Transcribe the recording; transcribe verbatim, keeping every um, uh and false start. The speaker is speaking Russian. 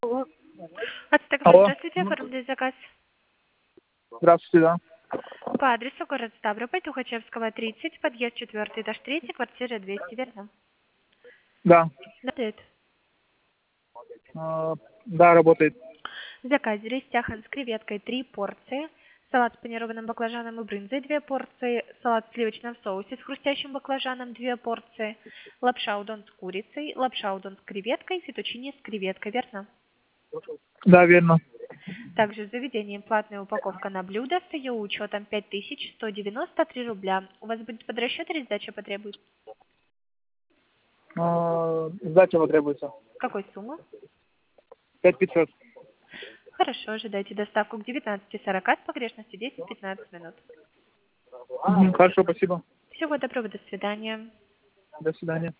Ацтек, Алло. здравствуйте, оформили заказ. Здравствуйте, да. По адресу город Ставрополь, Тухачевского, тридцать, подъезд четвертый, этаж третий, квартира двести, верно? Да. Работает. А, да, работает. В заказе рис тяхан с креветкой три порции, салат с панированным баклажаном и брынзой две порции, салат в сливочном соусе с хрустящим баклажаном две порции, лапша удон с курицей, лапша удон с креветкой, фетучини с креветкой, верно? Да, верно. Также в заведении платная упаковка на блюдо с ее учетом пять тысяч сто девяносто три рубля. У вас будет подрасчет или сдача потребуется? А, сдача потребуется. Какой суммы? Пять пятьсот. Хорошо, ожидайте доставку к девятнадцати сорока с погрешностью десять-пятнадцать минут. Мгм, хорошо, спасибо. Всего доброго, до свидания. До свидания.